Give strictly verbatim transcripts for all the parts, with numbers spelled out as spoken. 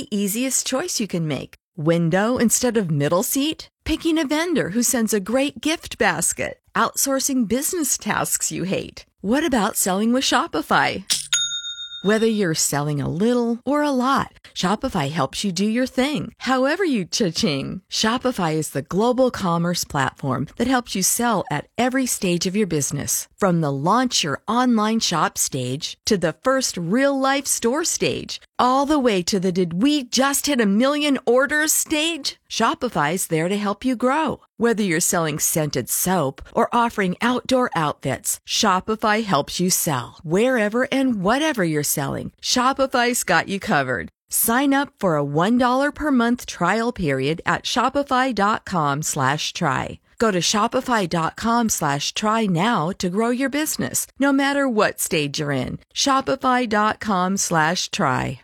the easiest choice you can make. Window instead of middle seat? Picking a vendor who sends a great gift basket? Outsourcing business tasks you hate? What about selling with Shopify? Whether you're selling a little or a lot, Shopify helps you do your thing, however you cha-ching. Shopify is the global commerce platform that helps you sell at every stage of your business. From the launch your online shop stage to the first real-life store stage, all the way to the did we just hit a million orders stage. Shopify's there to help you grow. Whether you're selling scented soap or offering outdoor outfits, Shopify helps you sell. Wherever and whatever you're selling, Shopify's got you covered. Sign up for a one dollar per month trial period at shopify.com slash try. Go to shopify.com slash try now to grow your business, no matter what stage you're in. Shopify.com slash try.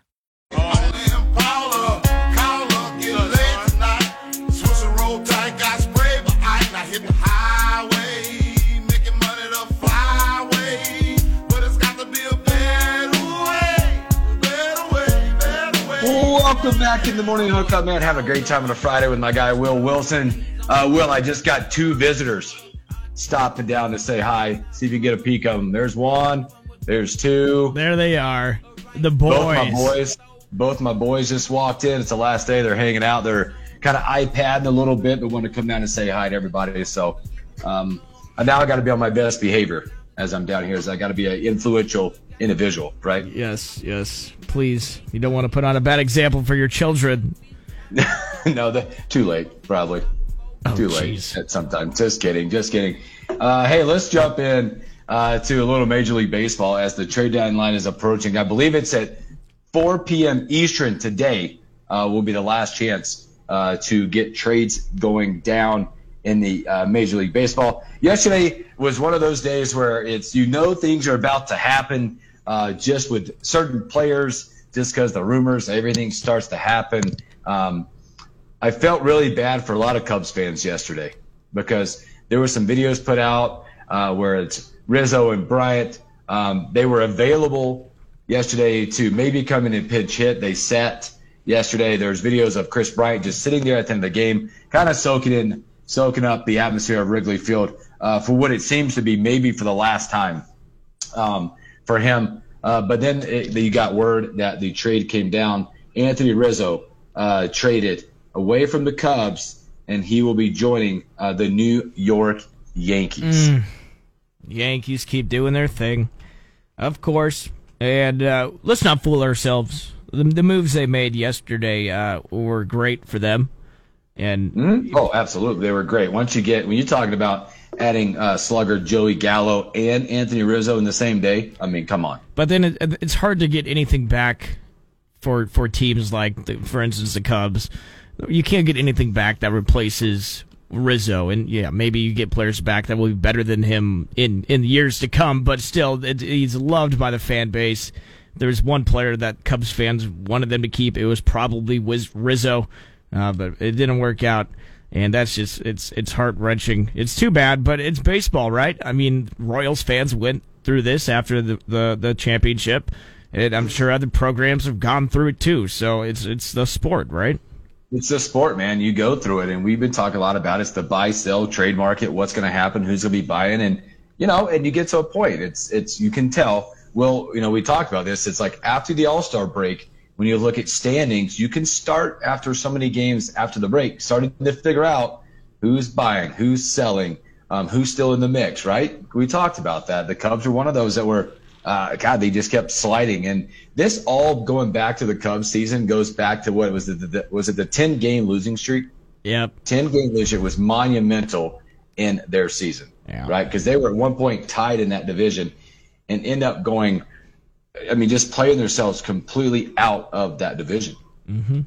Welcome back in the morning hookup, man. Have a great time on a Friday with my guy Will Wilson. Uh, Will, I just got two visitors stopping down to say hi. See if you can get a peek of them. There's one. There's two. There they are. The boys. Both my boys. Both my boys just walked in. It's the last day. They're hanging out. They're kind of iPadding a little bit, but want to come down and say hi to everybody. So um, now I got to be on my best behavior as I'm down here. Is I got to be an influential individual, right? Yes, yes. Please. You don't want to put on a bad example for your children. No, the, too late, probably. Oh, too geez. late at some time. Just kidding, just kidding. Uh, hey, let's jump in uh, to a little Major League Baseball as the trade deadline is approaching. I believe it's at four p.m. Eastern today uh, will be the last chance uh, to get trades going down in the uh, Major League Baseball. Yesterday was one of those days where it's, you know, things are about to happen uh, just with certain players, just because the rumors, everything starts to happen. Um, I felt really bad for a lot of Cubs fans yesterday because there were some videos put out uh, where it's Rizzo and Bryant. Um, they were available yesterday to maybe come in and pinch hit. They sat yesterday. There's videos of Chris Bryant just sitting there at the end of the game, kind of soaking in, soaking up the atmosphere of Wrigley Field uh, for what it seems to be maybe for the last time um, for him. Uh, but then it, you got word that the trade came down. Anthony Rizzo uh, traded away from the Cubs, and he will be joining uh, the New York Yankees. Mm. Yankees keep doing their thing, of course. And uh, let's not fool ourselves. The, the moves they made yesterday uh, were great for them. And mm-hmm. Oh, absolutely, they were great. Once you get when you're talking about adding uh, slugger Joey Gallo and Anthony Rizzo in the same day, I mean, come on. But then it, it's hard to get anything back for for teams like, the, for instance, the Cubs. You can't get anything back that replaces Rizzo, and yeah, maybe you get players back that will be better than him in in years to come. But still, it, he's loved by the fan base. There's one player that Cubs fans wanted them to keep. It was probably Wiz Rizzo. Uh, but it didn't work out, and that's just, it's it's heart-wrenching. It's too bad, but it's baseball, right? I mean, Royals fans went through this after the, the, the championship, and I'm sure other programs have gone through it too, so it's it's the sport, right? It's the sport, man. You go through it, and we've been talking a lot about it. It's the buy, sell, trade market, what's going to happen, who's going to be buying, and, you know, and you get to a point. It's, it's you can tell. Well, you know, we talked about this. It's like after the All-Star break, when you look at standings, you can start after so many games after the break, starting to figure out who's buying, who's selling, um, who's still in the mix, right? We talked about that. The Cubs were one of those that were, uh, God, they just kept sliding. And this all going back to the Cubs season goes back to what was it? The, was it the ten-game losing streak? Yep. ten-game losing streak was monumental in their season, yeah. Right? Because they were at one point tied in that division and end up going – I mean, just playing themselves completely out of that division. Mm-hmm.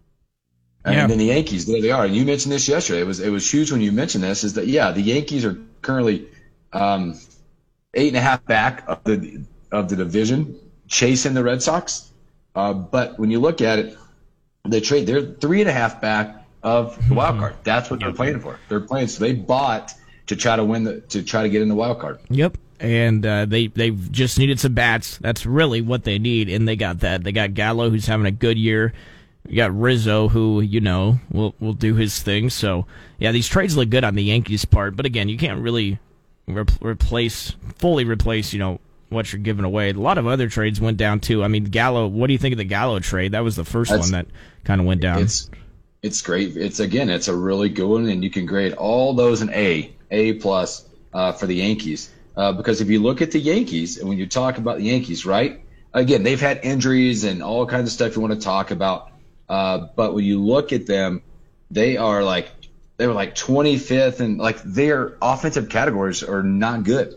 And yeah. then the Yankees, there they are. And you mentioned this yesterday. It was it was huge when you mentioned this. Is that yeah, the Yankees are currently um, eight and a half back of the of the division, chasing the Red Sox. Uh, but when you look at it, they trade. They're three and a half back of the wild card. That's what they're playing for. They're playing. So they bought to try to win the to try to get in the wild card. Yep. And uh, they they just needed some bats. That's really what they need, and they got that. They got Gallo, who's having a good year. You got Rizzo, who, you know, will will do his thing. So, yeah, these trades look good on the Yankees' part. But, again, you can't really re- replace, fully replace, you know, what you're giving away. A lot of other trades went down, too. I mean, Gallo, what do you think of the Gallo trade? That was the first That's, one that kind of went down. It's it's great. It's, again, it's a really good one, and you can grade all those an A, A plus uh, for the Yankees. Uh, because if you look at the Yankees, and when you talk about the Yankees, right, again, they've had injuries and all kinds of stuff you want to talk about. Uh, but when you look at them, they are like they were like twenty-fifth, and like their offensive categories are not good,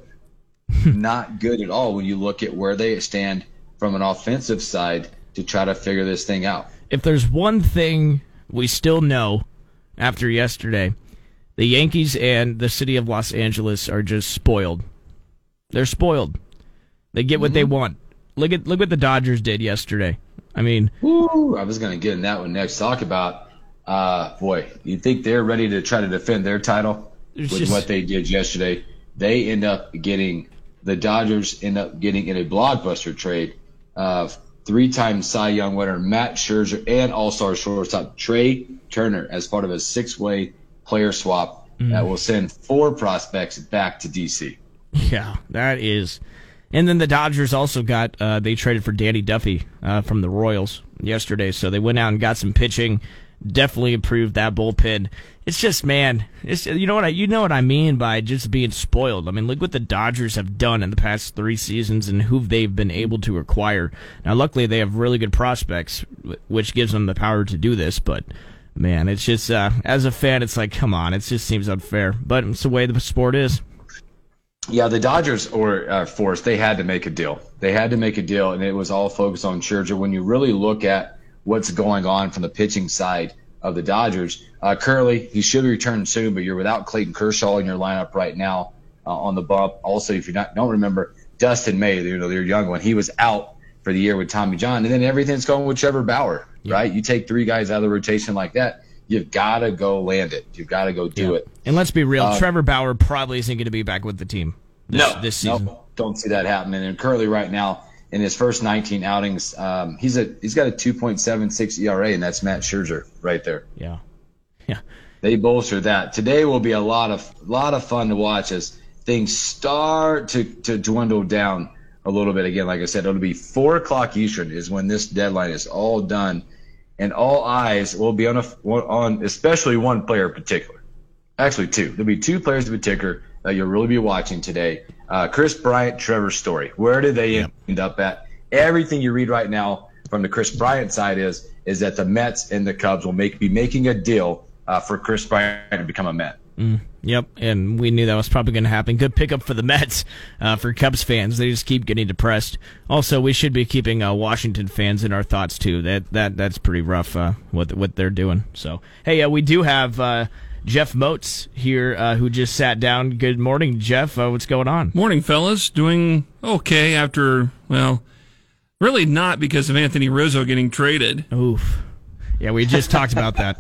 not good at all. When you look at where they stand from an offensive side to try to figure this thing out. If there's one thing we still know after yesterday, the Yankees and the city of Los Angeles are just spoiled. They're spoiled. They get what mm-hmm. they want. Look at look what the Dodgers did yesterday. I mean, Woo, I was going to get in that one next. Talk about, uh, boy, you think they're ready to try to defend their title with just, what they did yesterday? They end up getting the Dodgers end up getting in a blockbuster trade of three-time Cy Young winner Matt Scherzer and All-Star shortstop Trey Turner as part of a six-way player swap mm. that will send four prospects back to D C. Yeah, that is. And then the Dodgers also got, uh, they traded for Danny Duffy uh, from the Royals yesterday. So they went out and got some pitching, definitely improved that bullpen. It's just, man, it's you know what I you know what I mean by just being spoiled. I mean, look what the Dodgers have done in the past three seasons and who they've been able to acquire. Now, luckily, they have really good prospects, which gives them the power to do this. But, man, it's just, uh, as a fan, it's like, come on, it just seems unfair. But it's the way the sport is. Yeah, the Dodgers were uh, forced. They had to make a deal. They had to make a deal, and it was all focused on Scherzer. When you really look at what's going on from the pitching side of the Dodgers, uh, currently he should return soon, but you're without Clayton Kershaw in your lineup right now uh, on the bump. Also, if you not don't remember, Dustin May, you know, their young one, he was out for the year with Tommy John, and then everything's going with Trevor Bauer, yeah. right? You take three guys out of the rotation like that, you've got to go land it. You've got to go do yeah. it. And let's be real, uh, Trevor Bauer probably isn't going to be back with the team this, no, this season. No, don't see that happening. And currently right now, in his first nineteen outings, um, he's a he's got a two point seven six E R A, and that's Matt Scherzer right there. Yeah, yeah. They bolster that. Today will be a lot of lot of fun to watch as things start to, to dwindle down a little bit. Again, like I said, it'll be four o'clock Eastern is when this deadline is all done, and all eyes will be on a, on especially one player in particular. Actually, two. There'll be two players in particular that you'll really be watching today. Uh, Chris Bryant, Trevor Story. Where did they yep. end up at? Everything you read right now from the Chris Bryant side is is that the Mets and the Cubs will make be making a deal uh, for Chris Bryant to become a Met. Mm, yep, and we knew that was probably going to happen. Good pickup for the Mets. Uh, for Cubs fans, they just keep getting depressed. Also, we should be keeping uh, Washington fans in our thoughts too. That that that's pretty rough uh, what what they're doing. So hey, uh, we do have. Uh, Jeff Moats here, uh, who just sat down. Good morning, Jeff. Uh, what's going on? Morning, fellas. Doing okay after, well, really not because of Anthony Rizzo getting traded. Oof. Yeah, we just talked about that.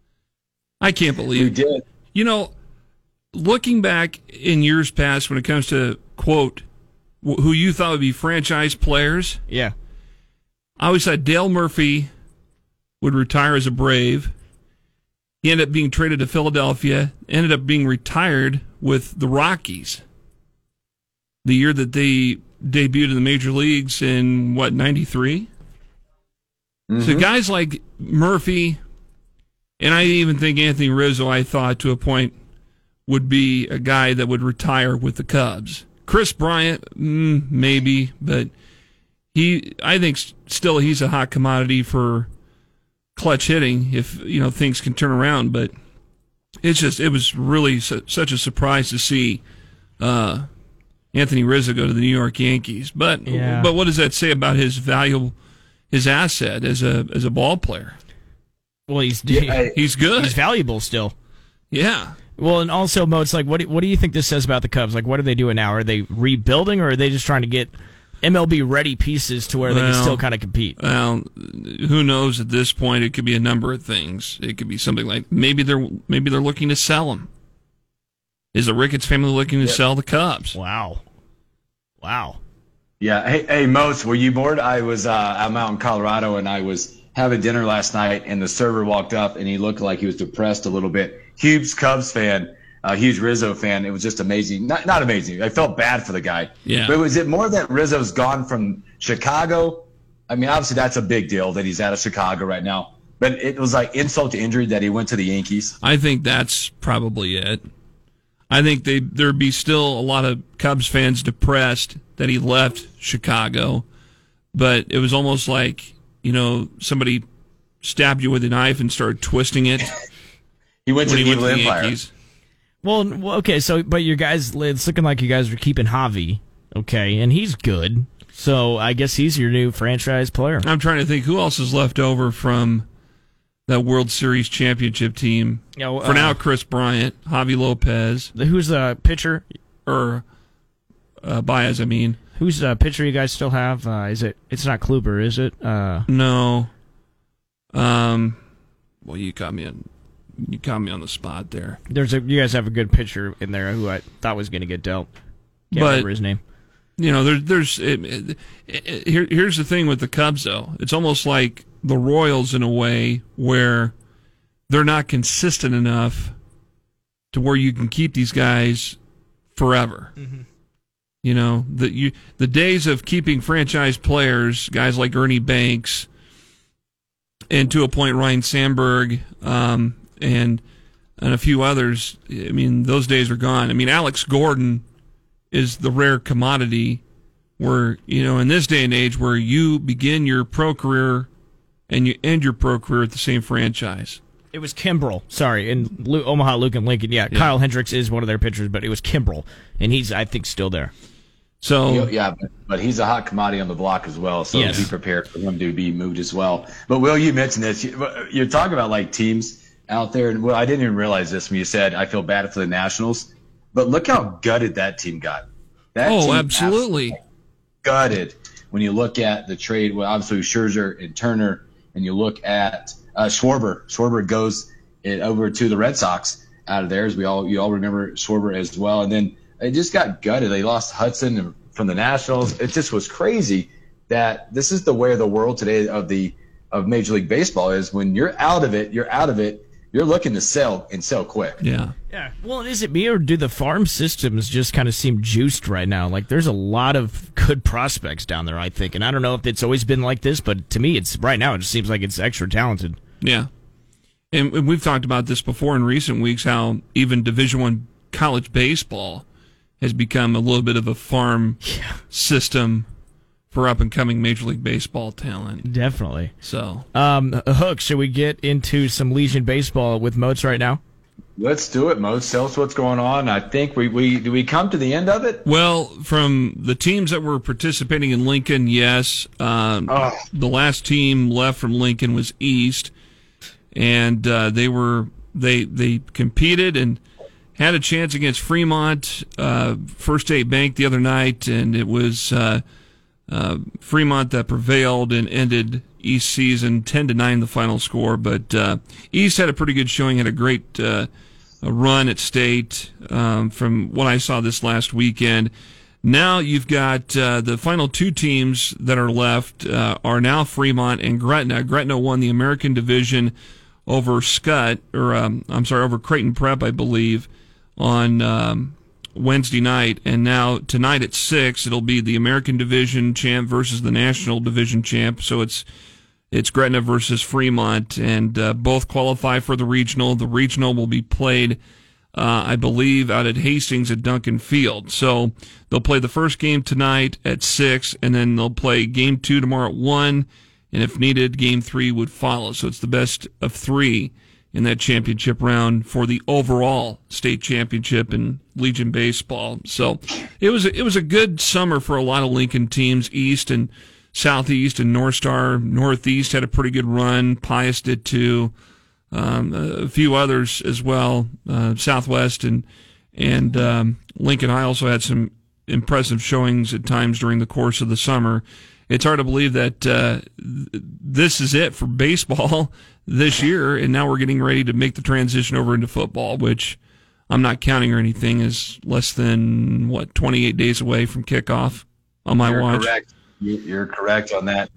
I can't believe we did. You know, looking back in years past when it comes to, quote, who you thought would be franchise players. Yeah. I always thought Dale Murphy would retire as a Brave. He ended up being traded to Philadelphia, ended up being retired with the Rockies. The year that they debuted in the major leagues in, what, ninety-three? Mm-hmm. So guys like Murphy, and I even think Anthony Rizzo, I thought to a point, would be a guy that would retire with the Cubs. Chris Bryant, mm, maybe, but he, I think still he's a hot commodity for clutch hitting if you know things can turn around, but it's just it was really su- such a surprise to see uh, Anthony Rizzo go to the New York Yankees. But yeah. but what does that say about his value, his asset as a as a ball player? Well, he's yeah, he's good. He's valuable still. Yeah. Well, and also, Mo, it's like, what do, what do you think this says about the Cubs? Like, what are they doing now? Are they rebuilding, or are they just trying to get M L B ready pieces to where they well, can still kind of compete? Well, who knows at this point? It could be a number of things. It could be something like maybe they're maybe they're looking to sell them. Is the Ricketts family looking to yep. sell the Cubs? Wow, wow. Yeah. Hey, hey, Mose, were you bored? I was uh, I'm out in Colorado, and I was having dinner last night, and the server walked up, and he looked like he was depressed a little bit. Huge Cubs fan, a huge Rizzo fan. It was just amazing. Not not amazing. I felt bad for the guy. Yeah. But was it more that Rizzo's gone from Chicago? I mean, obviously that's a big deal that he's out of Chicago right now. But it was like insult to injury that he went to the Yankees. I think that's probably it. I think they there'd be still a lot of Cubs fans depressed that he left Chicago, but it was almost like, you know, somebody stabbed you with a knife and started twisting it. He went to when the he went Evil to the Empire. Yankees. Well, okay, so but you guys, it's looking like you guys are keeping Javi, okay, and he's good. So I guess he's your new franchise player. I'm trying to think who else is left over from that World Series championship team. You know, For uh, now, Chris Bryant, Javi Lopez, Who's the pitcher? or uh, Baez, I mean. Who's the pitcher you guys still have? Uh, is it? It's not Kluber, is it? Uh, No. Um. Well, you got me on. You caught me on the spot there. there's a. You guys have a good pitcher in there who I thought was going to get dealt. Can't But- remember his name. You know, there, there's it, it, it, here. Here's the thing with the Cubs, though. It's almost like the Royals in a way where they're not consistent enough to where you can keep these guys forever. Mm-hmm. You know, the you the days of keeping franchise players, guys like Ernie Banks, and to a point Ryan Sandberg, um, and and a few others. I mean, those days are gone. I mean, Alex Gordon is the rare commodity where, you know, in this day and age where you begin your pro career and you end your pro career at the same franchise. It was Kimbrel. Sorry, and Lu- Omaha, Luke, and Lincoln. Yeah, Yeah. Kyle Hendricks is one of their pitchers, but it was Kimbrel, and he's, I think, still there. So, Yeah, but, but he's a hot commodity on the block as well, so Yes. be prepared for him to be moved as well. But Will, you mentioned this. You- You're talking about like teams out there, and well, I didn't even realize this when you said I feel bad for the Nationals. But look how gutted that team got. That oh, team absolutely. gutted when you look at the trade. Well, obviously Scherzer and Turner, and you look at uh, Schwarber. Schwarber goes it over to the Red Sox out of there, as we all you all remember Schwarber as well. And then it just got gutted. They lost Hudson from the Nationals. It just was crazy that this is the way of the world today of the of Major League Baseball is when you're out of it, you're out of it. You're looking to sell and sell quick. Yeah. Yeah. Well, is it me, or do the farm systems just kind of seem juiced right now? Like, there's a lot of good prospects down there, I think. And I don't know if it's always been like this, but to me, it's right now, it just seems like it's extra talented. Yeah. And, and we've talked about this before in recent weeks, how even Division One college baseball has become a little bit of a farm Yeah. system for up-and-coming Major League Baseball talent. Definitely. So, Um, Hook, should we get into some Legion baseball with Moats right now? Let's do it, Mo. Tell us what's going on. I think we, we do we come to the end of it? well, from the teams that were participating in Lincoln, yes. Um, Oh. The last team left from Lincoln was East, and uh, they were they they competed and had a chance against Fremont, uh, First State Bank the other night, and it was uh, uh, Fremont that prevailed and ended East season ten to nine the final score. But uh, East had a pretty good showing, had a great uh, a run at state um, from what I saw this last weekend. Now you've got uh, the final two teams that are left uh, are now Fremont and Gretna. Gretna won the American Division over Scott, or um, I'm sorry, over Creighton Prep, I believe, on um, Wednesday night. And now tonight at six, it'll be the American Division champ versus the National Division champ. So it's it's Gretna versus Fremont, and uh, both qualify for the regional. The regional will be played, uh, I believe, out at Hastings at Duncan Field. So they'll play the first game tonight at six, and then they'll play game two tomorrow at one, and if needed, game three would follow. So it's the best of three in that championship round for the overall state championship in Legion baseball. So it was it was a good summer for a lot of Lincoln teams. East and Southeast and North Star, Northeast had a pretty good run. Pius did too. Um, a few others as well. Uh, Southwest and and um, Lincoln High also had some impressive showings at times during the course of the summer. It's hard to believe that uh, th- this is it for baseball this year, and now we're getting ready to make the transition over into football, which I'm not counting or anything, is less than, what, twenty-eight days away from kickoff on my You're watch. correct. You- You're correct on that.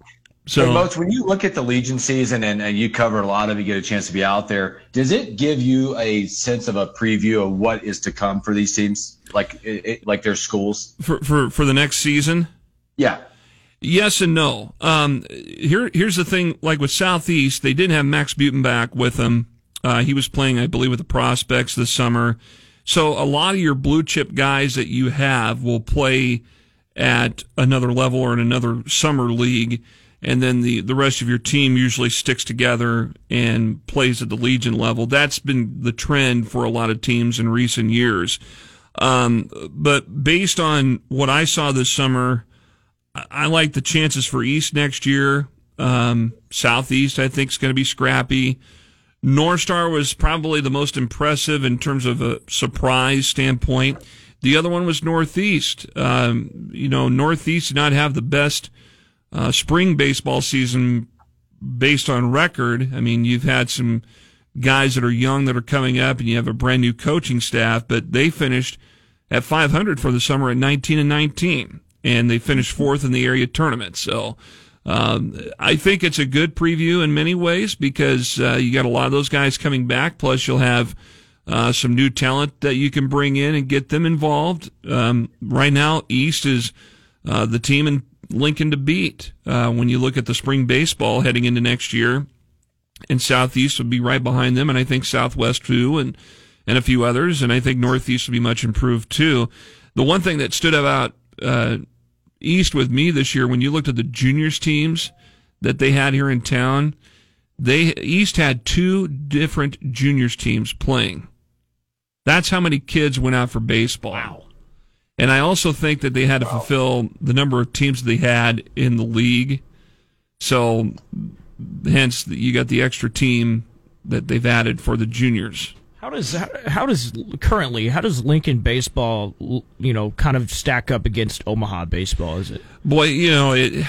So, hey, Moats, when you look at the Legion season and, and you cover a lot of it, you get a chance to be out there, does it give you a sense of a preview of what is to come for these teams, like it, it, like their schools? For, for, for the next season? Yeah. Yes and no. Um, here, here's the thing, like with Southeast, they didn't have Max Butenbach with them. Uh, he was playing, I believe, with the Prospects this summer. So a lot of your blue chip guys that you have will play at another level or in another summer league, and then the, the rest of your team usually sticks together and plays at the Legion level. That's been the trend for a lot of teams in recent years. Um, but based on what I saw this summer, I, I like the chances for East next year. Um, Southeast, I think, is going to be scrappy. North Star was probably the most impressive in terms of a surprise standpoint. The other one was Northeast. Um, you know, Northeast did not have the best uh, spring baseball season based on record. I mean, you've had some guys that are young that are coming up, and you have a brand new coaching staff, but they finished at five hundred for the summer at nineteen and nineteen, and they finished fourth in the area tournament. So um, I think it's a good preview in many ways because uh, you got a lot of those guys coming back, plus you'll have Uh, some new talent that you can bring in and get them involved. Um, right now, East is uh, the team in Lincoln to beat uh, when you look at the spring baseball heading into next year. And Southeast would be right behind them, and I think Southwest too, and, and a few others. And I think Northeast would be much improved too. The one thing that stood out uh, East with me this year, when you looked at the juniors teams that they had here in town, they East had two different juniors teams playing. That's how many kids went out for baseball. Wow. And I also think that they had to wow. fulfill the number of teams they had in the league. So, hence, you got the extra team that they've added for the juniors. How does how, how does currently how does Lincoln baseball, you know, kind of stack up against Omaha baseball? Is it? Boy, you know it.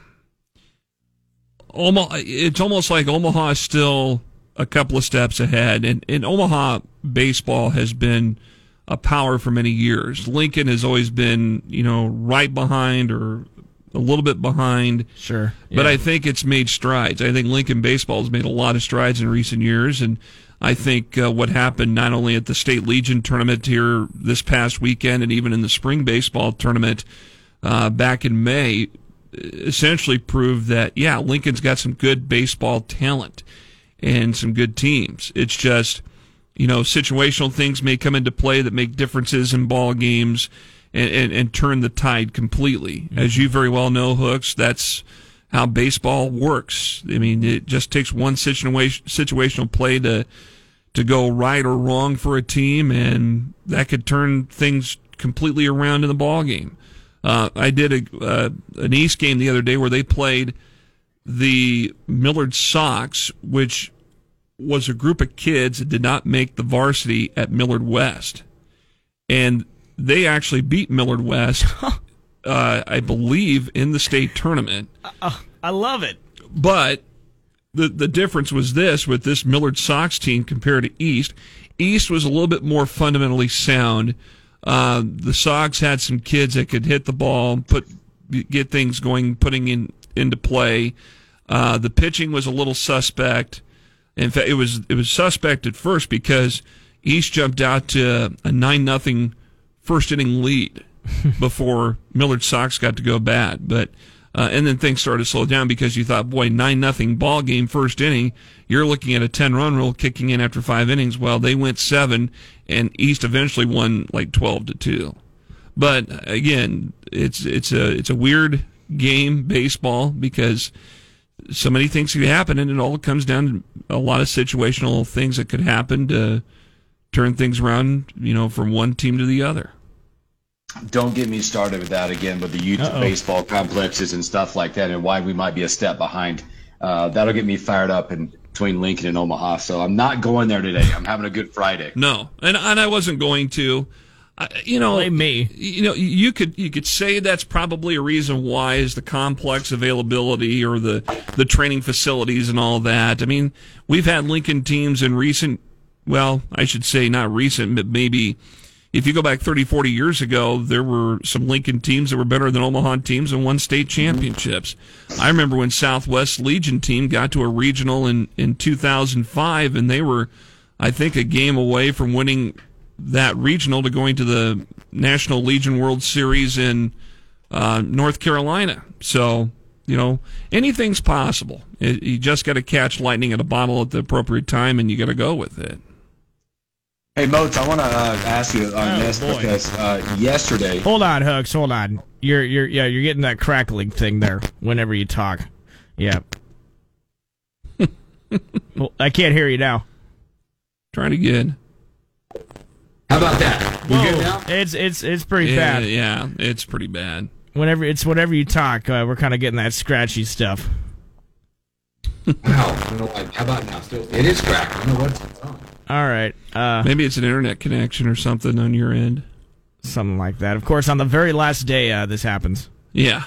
Omaha, it's almost like Omaha is still a couple of steps ahead, and, and Omaha baseball has been a power for many years. Lincoln has always been, you know, right behind or a little bit behind. Sure. Yeah. But I think it's made strides. I think Lincoln baseball has made a lot of strides in recent years, and I think uh, what happened not only at the State Legion tournament here this past weekend and even in the spring baseball tournament uh, back in May essentially proved that, yeah, Lincoln's got some good baseball talent and some good teams. It's just, you know, situational things may come into play that make differences in ball games and, and, and turn the tide completely. Mm-hmm. As you very well know, Hooks, that's how baseball works. I mean, it just takes one situation, situational play to to go right or wrong for a team, and that could turn things completely around in the ball game. Uh, I did a, uh, an East game the other day where they played the Millard Sox, which was a group of kids that did not make the varsity at Millard West. And they actually beat Millard West, uh, I believe, in the state tournament. Uh, I love it. But the the difference was this, with this Millard Sox team compared to East. East was a little bit more fundamentally sound. Uh, the Sox had some kids that could hit the ball, put get things going, putting in into play. Uh, the pitching was a little suspect. In fact, it was it was suspect at first because East jumped out to a nine nothing first inning lead before Millard Sox got to go bad. But uh, and then things started to slow down because you thought, boy, nine nothing ball game first inning. You're looking at a ten run rule kicking in after five innings. Well, they went seven, and East eventually won like twelve to two. But again, it's it's a it's a weird game, baseball, because so many things could happen, and it all comes down to a lot of situational things that could happen to turn things around, you know, from one team to the other. Don't get me started with that again, with the youth Uh-oh. baseball complexes and stuff like that, and why we might be a step behind. Uh, that'll get me fired up in between Lincoln and Omaha. So I'm not going there today. I'm having a good Friday. No, and and I wasn't going to. I, you know, Blame me. You know, you could you could say that's probably a reason why is the complex availability or the the training facilities and all that. I mean, we've had Lincoln teams in recent, well, I should say not recent, but maybe if you go back thirty, forty years ago, there were some Lincoln teams that were better than Omaha teams and won state championships. I remember when Southwest Legion team got to a regional in, in two thousand five, and they were, I think, a game away from winning that regional to going to the National Legion World Series in uh, North Carolina. So, you know, anything's possible. It, you just got to catch lightning in a bottle at the appropriate time, and you got to go with it. Hey, Moats, I want to uh, ask you on Oh, this boy. because uh, yesterday. Hold on, Hooks. Hold on. You're you're yeah. You're getting that crackling thing there whenever you talk. Yeah. Well, I can't hear you now. Trying again. How about that? We good now? It's it's it's pretty Yeah, bad. yeah, it's pretty bad. Whenever it's whenever you talk, uh, we're kind of getting that scratchy stuff. Wow. I don't know why. How about now? Still, it is cracked. I don't know what's going on. All right. Uh, Maybe it's an internet connection or something on your end. something like that. Of course, on the very last day, uh, this happens. Yeah.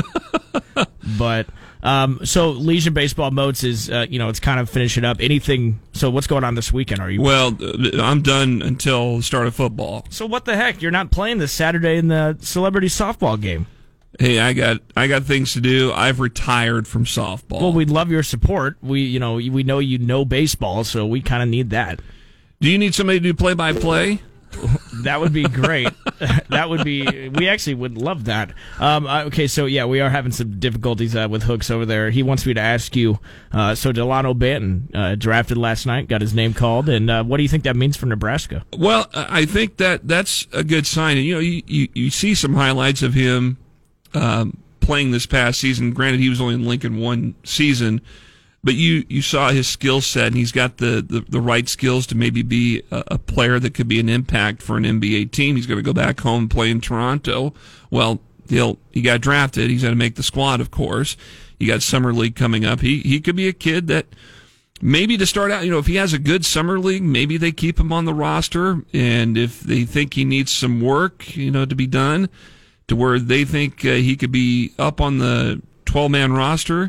But um, so Legion baseball Moats is uh, you know it's kind of finishing up. Anything? So what's going on this weekend? Are you? Well, uh, I'm done until the start of football. So what the heck? You're not playing this Saturday in the celebrity softball game. Hey, I got I got things to do. I've retired from softball. Well, we'd love your support. We you know we know you know baseball, so we kind of need that. Do you need somebody to do play-by-play? That would be great. That would be. We actually would love that. Um, uh, okay, so yeah, we are having some difficulties uh, with Hooks over there. He wants me to ask you. Uh, so Delano Banton uh, drafted last night, got his name called, and uh, what do you think that means for Nebraska? Well, I think that that's a good sign. And you know, you, you, you see some highlights of him um, playing this past season. Granted, he was only in Lincoln one season. But you, you saw his skill set, and he's got the, the, the right skills to maybe be a, a player that could be an impact for an N B A team. He's going to go back home and play in Toronto. Well, he'll he got drafted. He's got to make the squad, of course. You got summer league coming up. He he could be a kid that maybe to start out, you know, if he has a good summer league, maybe they keep him on the roster. And if they think he needs some work, you know, to be done, to where they think uh, he could be up on the twelve-man roster,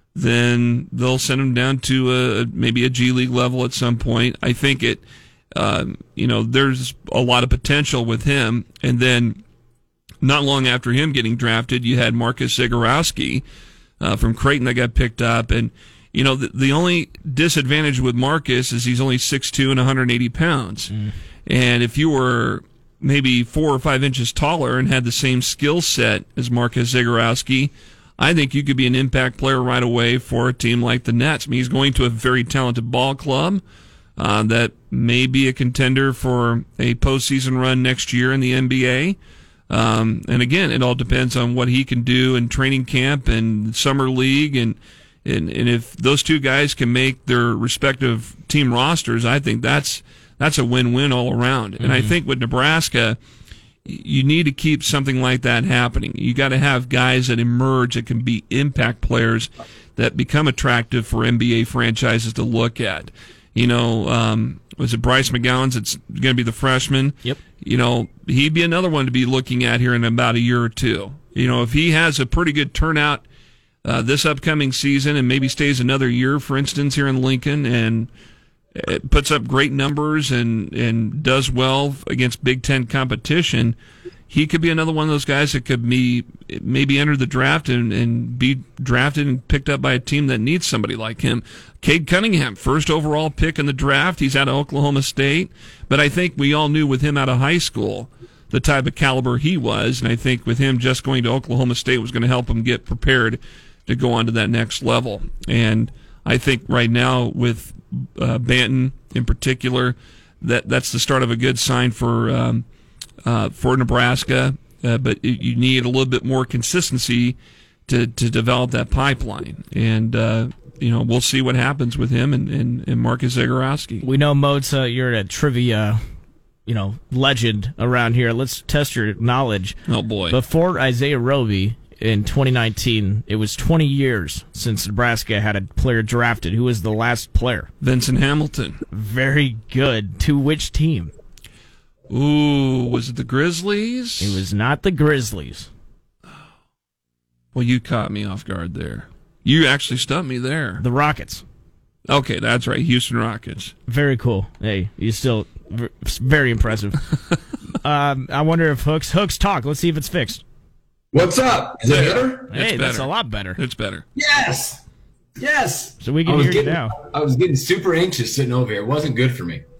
then they'll send him down to a, maybe a G League level at some point. I think it, um, you know, there's a lot of potential with him. And then not long after him getting drafted, you had Marcus Zagorowski uh, from Creighton that got picked up. And, you know, the, the only disadvantage with Marcus is he's only six foot two and one hundred eighty pounds. Mm. And if you were maybe four or five inches taller and had the same skill set as Marcus Zagorowski, I think you could be an impact player right away for a team like the Nets. I mean, he's going to a very talented ball club uh, that may be a contender for a postseason run next year in the N B A. Um, and again, it all depends on what he can do in training camp and summer league. And, and, and if those two guys can make their respective team rosters, I think that's, that's a win-win all around. Mm-hmm. And I think with Nebraska, you need to keep something like that happening. You got to have guys that emerge that can be impact players that become attractive for N B A franchises to look at. You know, um, was it Bryce McGowan's? It's going to be the freshman. Yep. You know, he'd be another one to be looking at here in about a year or two. You know, if he has a pretty good turnout uh, this upcoming season and maybe stays another year, for instance, here in Lincoln, and it puts up great numbers and, and does well against Big Ten competition, he could be another one of those guys that could be maybe enter the draft and, and be drafted and picked up by a team that needs somebody like him. Cade Cunningham, first overall pick in the draft. He's out of Oklahoma State. But I think we all knew with him out of high school the type of caliber he was. And I think with him just going to Oklahoma State was going to help him get prepared to go on to that next level. And I think right now with uh, Banton in particular, that that's the start of a good sign for um, uh, for Nebraska. Uh, but it, you need a little bit more consistency to, to develop that pipeline. And, uh, you know, we'll see what happens with him and, and, and Marcus Zagorowski. We know, Moats, uh, you're a trivia, you know, legend around here. Let's test your knowledge. Oh, boy. Before Isaiah Roby in twenty nineteen, it was twenty years since Nebraska had a player drafted. Who was the last player? Vincent Hamilton. Very good. To which team? Ooh, was it the Grizzlies? It was not the Grizzlies. Well, you caught me off guard there. You actually stumped me there. The Rockets. Okay, that's right. Houston Rockets. Very cool. Hey, you still very impressive. Um, I wonder if Hooks Hooks talk. Let's see if it's fixed. What's up? Is it better? Hey, It's that's better. a lot better. It's better. Yes. Yes. So we I can was hear you getting, now. I was getting super anxious sitting over here. It wasn't good for me.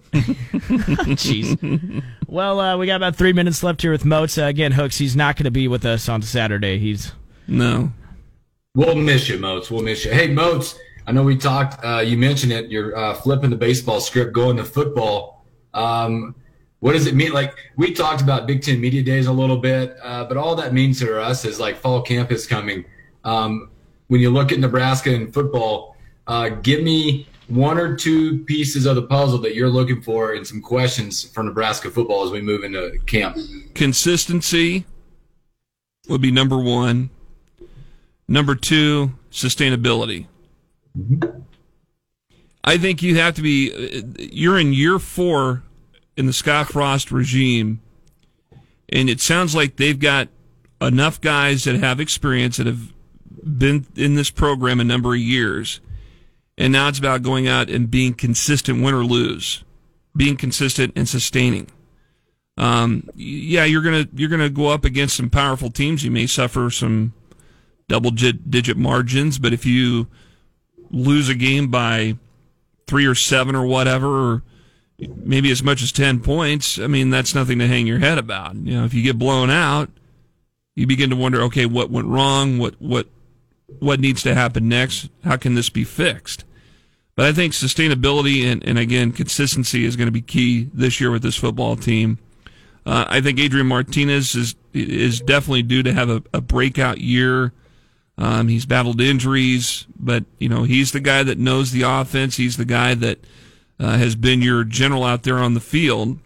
Jeez. Well, uh, we got about three minutes left here with Moats. Uh, again, Hooks, he's not going to be with us on Saturday. He's No. We'll miss you, Moats. We'll miss you. Hey, Moats, I know we talked, uh, you mentioned it, you're uh, flipping the baseball script, going to football. Um, what does it mean? Like, we talked about Big Ten Media Days a little bit, uh, but all that means to us is like fall camp is coming. Um, when you look at Nebraska and football, uh, give me one or two pieces of the puzzle that you're looking for and some questions for Nebraska football as we move into camp. Consistency would be number one. Number two, sustainability. Mm-hmm. I think you have to be, you're in year four in the Scott Frost regime, and it sounds like they've got enough guys that have experience, that have been in this program a number of years, and now it's about going out and being consistent, win or lose, being consistent and sustaining. Um, yeah, you're gonna you're gonna go up against some powerful teams. You may suffer some double-digit margins, but if you lose a game by three or seven or whatever, or maybe as much as ten points, I mean, that's nothing to hang your head about. You know, if you get blown out, you begin to wonder, okay, what went wrong? What what what needs to happen next? How can this be fixed? But I think sustainability and, and again, consistency is going to be key this year with this football team. Uh, I think Adrian Martinez is is definitely due to have a, a breakout year. Um, he's battled injuries, but you know he's the guy that knows the offense. He's the guy that uh, has been your general out there on the field.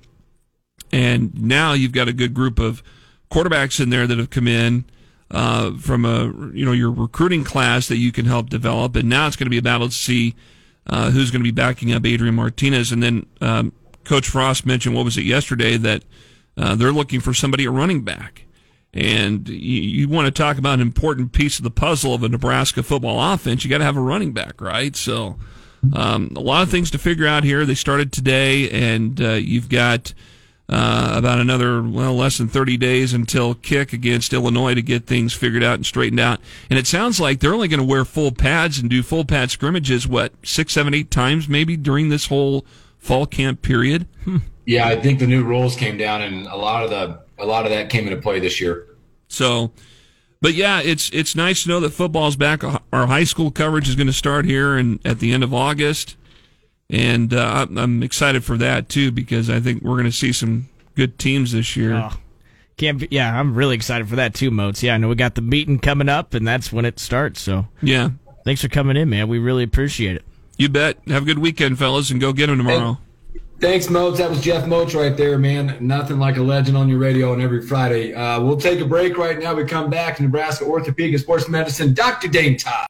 And now you've got a good group of quarterbacks in there that have come in uh, from a you know your recruiting class that you can help develop. And now it's going to be a battle to see uh, who's going to be backing up Adrian Martinez. And then um, Coach Frost mentioned, what was it yesterday, that uh, they're looking for somebody at running back. And you, you want to talk about an important piece of the puzzle of a Nebraska football offense, you got to have a running back, right? So um, a lot of things to figure out here. They started today, and uh, you've got uh, about another, well, less than thirty days until kick against Illinois to get things figured out and straightened out. And it sounds like they're only going to wear full pads and do full pad scrimmages, what, six, seven, eight times maybe during this whole fall camp period? Hmm. Yeah, I think the new rules came down, and a lot of the a lot of that came into play this year. So, but yeah, it's it's nice to know that football's back. Our high school coverage is going to start here and at the end of August, and uh, I'm excited for that too, because I think we're going to see some good teams this year. Oh, can't be, yeah, I'm really excited for that too, Moats. Yeah, I know we got the meeting coming up, and that's when it starts. So yeah, thanks for coming in, man. We really appreciate it. You bet. Have a good weekend, fellas, and go get them tomorrow. Hey. Thanks, Moats. That was Jeff Moats right there, man. Nothing like a legend on your radio on every Friday. Uh, we'll take a break right now. We come back to Nebraska Orthopedic and Sports Medicine, Doctor Dane Todd.